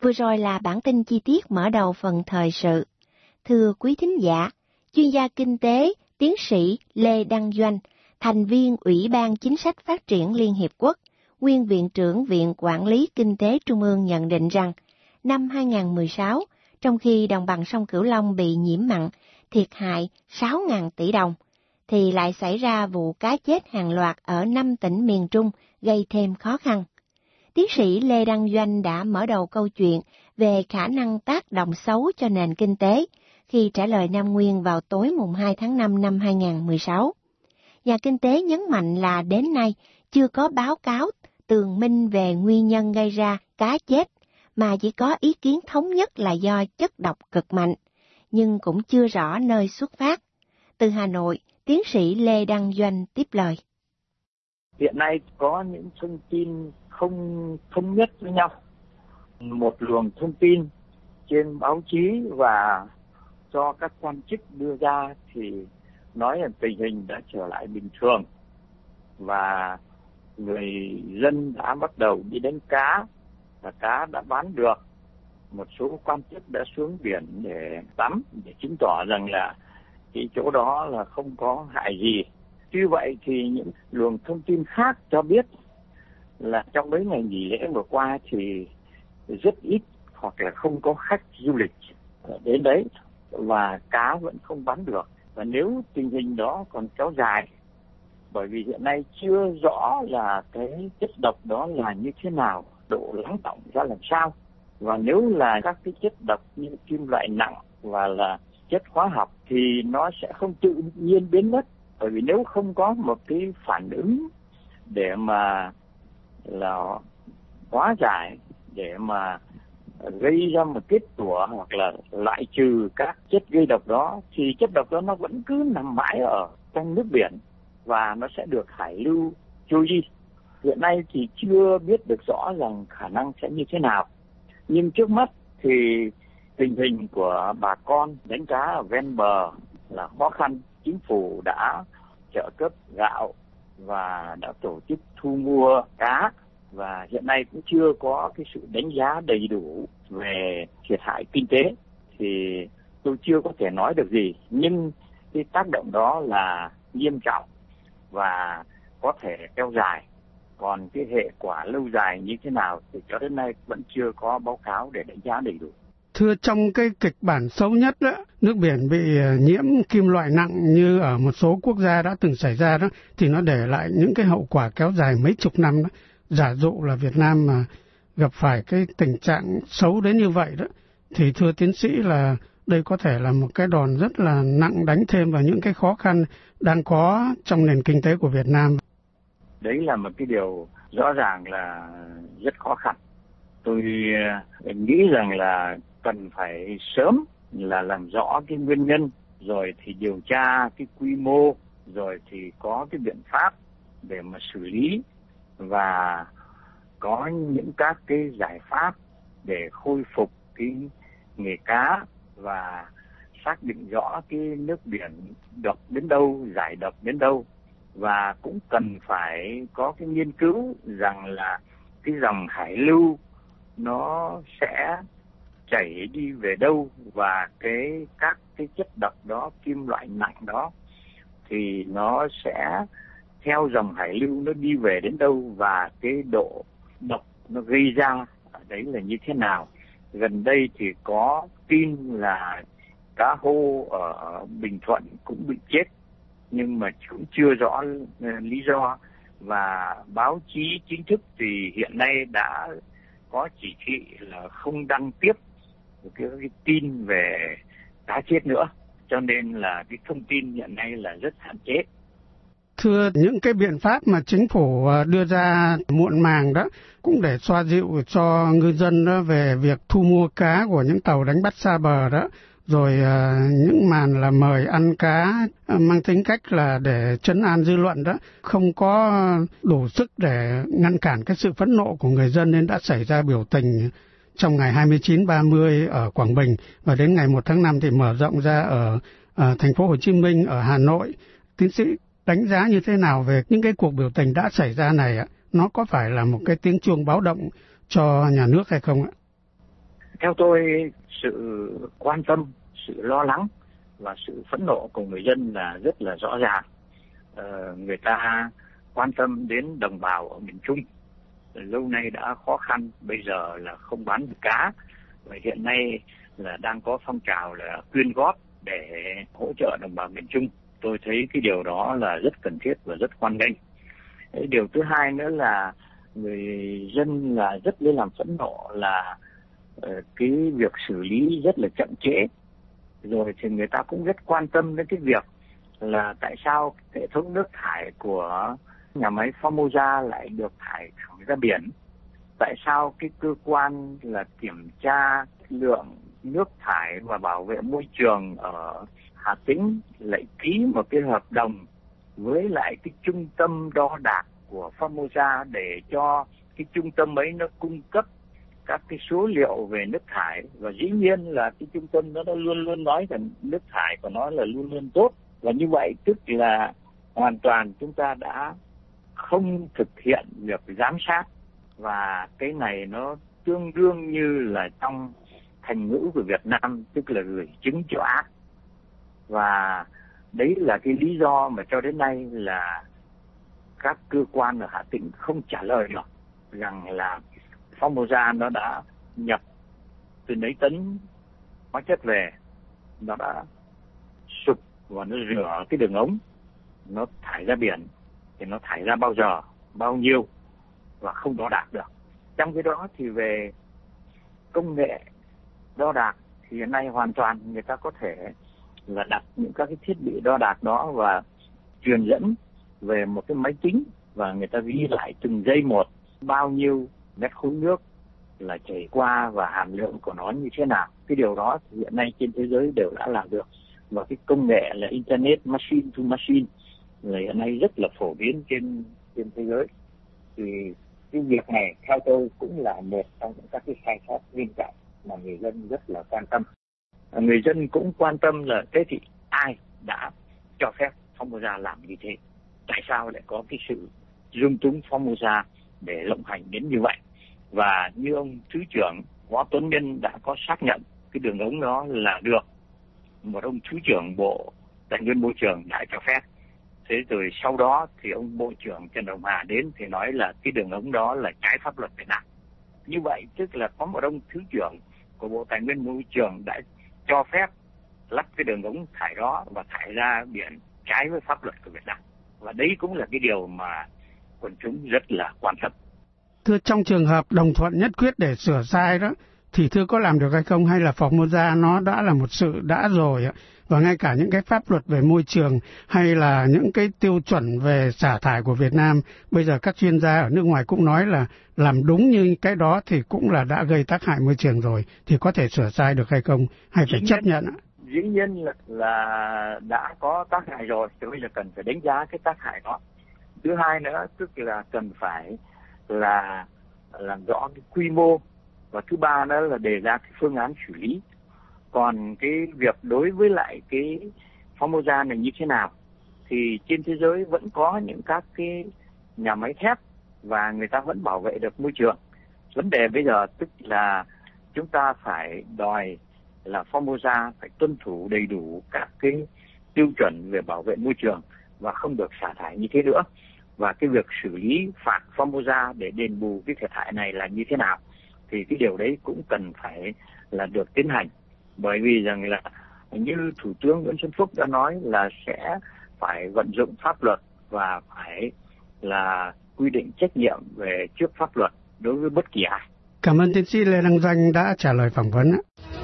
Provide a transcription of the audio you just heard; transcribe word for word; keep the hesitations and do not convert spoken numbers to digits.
Vừa rồi là bản tin chi tiết mở đầu phần thời sự. Thưa quý thính giả, chuyên gia kinh tế, tiến sĩ Lê Đăng Doanh, thành viên Ủy ban Chính sách Phát triển Liên Hiệp Quốc, nguyên Viện trưởng Viện Quản lý Kinh tế Trung ương nhận định rằng, năm hai không một sáu, trong khi đồng bằng sông Cửu Long bị nhiễm mặn, thiệt hại sáu nghìn tỷ đồng, thì lại xảy ra vụ cá chết hàng loạt ở năm tỉnh miền Trung gây thêm khó khăn. Tiến sĩ Lê Đăng Doanh đã mở đầu câu chuyện về khả năng tác động xấu cho nền kinh tế khi trả lời Nam Nguyên vào tối mùng hai tháng năm năm hai không một sáu. Nhà kinh tế nhấn mạnh là đến nay chưa có báo cáo tường minh về nguyên nhân gây ra cá chết, mà chỉ có ý kiến thống nhất là do chất độc cực mạnh, nhưng cũng chưa rõ nơi xuất phát. Từ Hà Nội, tiến sĩ Lê Đăng Doanh tiếp lời. Hiện nay có những thông tin không thống nhất với nhau. Một luồng thông tin trên báo chí và do các quan chức đưa ra thì nói là tình hình đã trở lại bình thường và người dân đã bắt đầu đi đánh cá và cá đã bán được. Một số quan chức đã xuống biển để tắm để chứng tỏ rằng là cái chỗ đó là không có hại gì. Tuy vậy thì những luồng thông tin khác cho biết là trong mấy ngày nghỉ lễ vừa qua thì rất ít hoặc là không có khách du lịch đến đấy và cá vẫn không bán được. Và nếu tình hình đó còn kéo dài, bởi vì hiện nay chưa rõ là cái chất độc đó là như thế nào, độ lắng đọng ra làm sao. Và nếu là các cái chất độc như kim loại nặng và là chất hóa học thì nó sẽ không tự nhiên biến mất. Bởi vì nếu không có một cái phản ứng để mà là hóa giải, để mà gây ra một kết quả hoặc là loại trừ các chất gây độc đó, thì chất độc đó nó vẫn cứ nằm mãi ở trong nước biển và nó sẽ được hải lưu trôi đi. Hiện nay thì chưa biết được rõ rằng khả năng sẽ như thế nào. Nhưng trước mắt thì tình hình của bà con đánh cá ở ven bờ là khó khăn. Chính phủ đã trợ cấp gạo và đã tổ chức thu mua cá và hiện nay cũng chưa có cái sự đánh giá đầy đủ về thiệt hại kinh tế thì tôi chưa có thể nói được gì, nhưng cái tác động đó là nghiêm trọng và có thể kéo dài. Còn cái hệ quả lâu dài như thế nào thì cho đến nay vẫn chưa có báo cáo để đánh giá đầy đủ. Thưa, trong cái kịch bản xấu nhất đó, nước biển bị nhiễm kim loại nặng như ở một số quốc gia đã từng xảy ra đó, thì nó để lại những cái hậu quả kéo dài mấy chục năm đó. Giả dụ là Việt Nam mà gặp phải cái tình trạng xấu đến như vậy đó, thì thưa tiến sĩ là đây có thể là một cái đòn rất là nặng đánh thêm vào những cái khó khăn đang có trong nền kinh tế của Việt Nam. Đấy là một cái điều rõ ràng là rất khó khăn. Tôi nghĩ rằng là cần phải sớm là làm rõ cái nguyên nhân, rồi thì điều tra cái quy mô, rồi thì có cái biện pháp để mà xử lý và có những các cái giải pháp để khôi phục cái nghề cá và xác định rõ cái nước biển độc đến đâu, giải độc đến đâu. Và cũng cần phải có cái nghiên cứu rằng là cái dòng hải lưu nó sẽ chảy đi về đâu và cái các cái chất độc đó, kim loại nặng đó thì nó sẽ theo dòng hải lưu nó đi về đến đâu và cái độ độc nó gây ra ở đấy là như thế nào. Gần đây thì có tin là cá hô ở Bình Thuận cũng bị chết, nhưng mà cũng chưa rõ lý do, và báo chí chính thức thì hiện nay đã có chỉ thị là không đăng tiếp cái, cái tin về cá chết nữa, cho nên là cái thông tin hiện nay là rất hạn chế. Thưa, những cái biện pháp mà chính phủ đưa ra muộn màng đó cũng để xoa dịu cho ngư dân đó về việc thu mua cá của những tàu đánh bắt xa bờ đó, rồi uh, những màn là mời ăn cá uh, mang tính cách là để trấn an dư luận đó, không có đủ sức để ngăn cản cái sự phẫn nộ của người dân nên đã xảy ra biểu tình trong ngày hai mươi chín ba mươi ở Quảng Bình, và đến ngày một tháng năm thì mở rộng ra ở, ở thành phố Hồ Chí Minh, ở Hà Nội. Tiến sĩ đánh giá như thế nào về những cái cuộc biểu tình đã xảy ra này ạ? Nó có phải là một cái tiếng chuông báo động cho nhà nước hay không ạ? Theo tôi, sự quan tâm, sự lo lắng và sự phẫn nộ của người dân là rất là rõ ràng. Ờ, người ta quan tâm đến đồng bào ở miền Trung. Lâu nay đã khó khăn, bây giờ là không bán được cá. Và hiện nay là đang có phong trào là quyên góp để hỗ trợ đồng bào miền Trung. Tôi thấy cái điều đó là rất cần thiết và rất hoan nghênh. Điều thứ hai nữa là người dân là rất lấy làm phẫn nộ là cái việc xử lý rất là chậm trễ. Rồi thì người ta cũng rất quan tâm đến cái việc là tại sao hệ thống nước thải của nhà máy Formosa lại được thải thẳng ra biển. Tại sao cái cơ quan là kiểm tra lượng nước thải và bảo vệ môi trường ở Hà Tĩnh lại ký một cái hợp đồng với lại cái trung tâm đo đạc của Formosa để cho cái trung tâm ấy nó cung cấp các cái số liệu về nước thải, và dĩ nhiên là cái trung tâm đó nó luôn luôn nói rằng nước thải của nó là luôn luôn tốt. Và như vậy tức là hoàn toàn chúng ta đã không thực hiện việc giám sát, và cái này nó tương đương như là trong thành ngữ của Việt Nam, tức là gửi chứng cho ác. Và đấy là cái lý do mà cho đến nay là các cơ quan ở Hà Tĩnh không trả lời được rằng là Formosa nó đã nhập từ mấy tấn hóa chất về, nó đã sụp và nó rửa cái đường ống, nó thải ra biển, thì nó thải ra bao giờ, bao nhiêu và không đo đạc được. Trong cái đó thì về công nghệ đo đạc thì hiện nay hoàn toàn người ta có thể là đặt những các cái thiết bị đo đạc đó và truyền dẫn về một cái máy tính, và người ta ghi lại từng giây một bao nhiêu mét khối nước là chảy qua và hàm lượng của nó như thế nào. Cái điều đó thì hiện nay trên thế giới đều đã làm được, và cái công nghệ là Internet Machine to Machine là hiện nay rất là phổ biến trên trên thế giới. Thì cái việc này theo tôi cũng là một trong những các cái sai sót nghiêm trọng mà người dân rất là quan tâm. Người dân cũng quan tâm là thế thì ai đã cho phép Formosa làm như thế? Tại sao lại có cái sự dung túng Formosa để lộng hành đến như vậy? Và như ông Thứ trưởng Võ Tuấn Nhân đã có xác nhận cái đường ống đó là được một ông Thứ trưởng Bộ Tài nguyên Môi trường đã cho phép. Thế rồi sau đó thì ông Bộ trưởng Trần Hồng Hà đến thì nói là cái đường ống đó là trái pháp luật Việt Nam. Như vậy tức là có một ông Thứ trưởng của Bộ Tài nguyên Môi trường đã cho phép lắp cái đường ống thải đó và thải ra biển trái với pháp luật của Việt Nam. Và đấy cũng là cái điều mà quần chúng rất là quan tâm. Thưa, trong trường hợp đồng thuận nhất quyết để sửa sai đó, thì thưa có làm được hay không, hay là Formosa nó đã là một sự đã rồi ạ? Và ngay cả những cái pháp luật về môi trường hay là những cái tiêu chuẩn về xả thải của Việt Nam, bây giờ các chuyên gia ở nước ngoài cũng nói là làm đúng như cái đó thì cũng là đã gây tác hại môi trường rồi, thì có thể sửa sai được hay không, hay phải chấp nhận ạ? Dĩ nhiên là, là đã có tác hại rồi, thì bây giờ cần phải đánh giá cái tác hại đó. Thứ hai nữa tức là cần phải là làm rõ cái quy mô, và thứ ba nữa là đề ra cái phương án xử lý. Còn cái việc đối với lại cái Formosa này như thế nào thì trên thế giới vẫn có những các cái nhà máy thép và người ta vẫn bảo vệ được môi trường. Vấn đề bây giờ tức là chúng ta phải đòi là Formosa phải tuân thủ đầy đủ các cái tiêu chuẩn về bảo vệ môi trường và không được xả thải như thế nữa. Và cái việc xử lý phạt Formosa để đền bù cái thiệt hại này là như thế nào thì cái điều đấy cũng cần phải là được tiến hành. Bởi vì rằng là như Thủ tướng Nguyễn Xuân Phúc đã nói là sẽ phải vận dụng pháp luật và phải là quy định trách nhiệm về trước pháp luật đối với bất kỳ ai. Cảm ơn tiến sĩ Lê Đăng Doanh đã trả lời phỏng vấn.